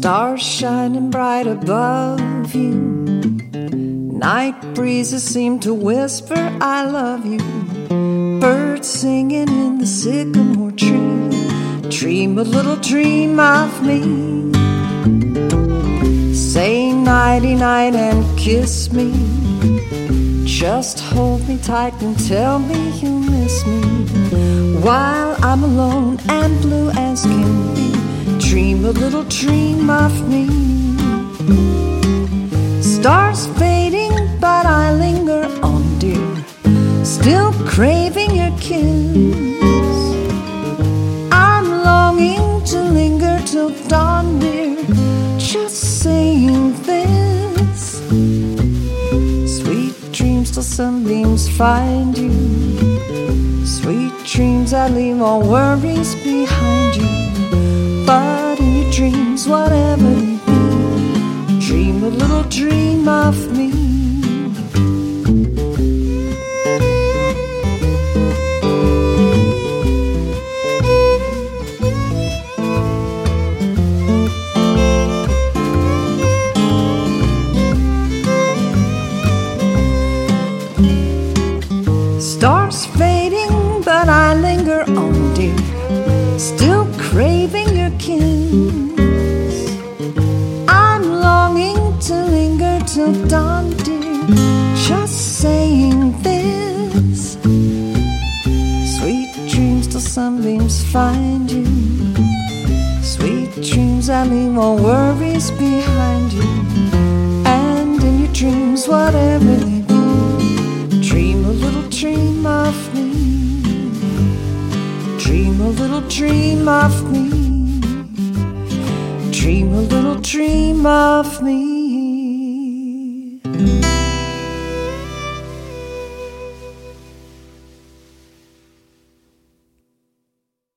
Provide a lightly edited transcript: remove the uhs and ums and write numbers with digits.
Stars shining bright above you. Night breezes seem to whisper, I love you. Birds singing in the sycamore tree. Dream a little dream of me. Say nighty-night and kiss me. Just hold me tight and tell me you miss me. While I'm alone and blue as can be, dream a little dream of me. Stars fading, but I linger on, dear, still craving your kiss. I'm longing to linger till dawn, dear, just saying this. Sweet dreams till sunbeams find you. Sweet dreams that leave all worries behind you. But in your dreams, whatever they be, dream a little dream of me. Stars fading, but I linger on, dear, still craving your kiss. I'm longing to linger till dawn, dear, just saying this. Sweet dreams till sunbeams find you. Sweet dreams that leave all worries behind you. And in your dreams, whatever they be, dream a little dream of me. Dream a little dream of me. Dream a little dream of me.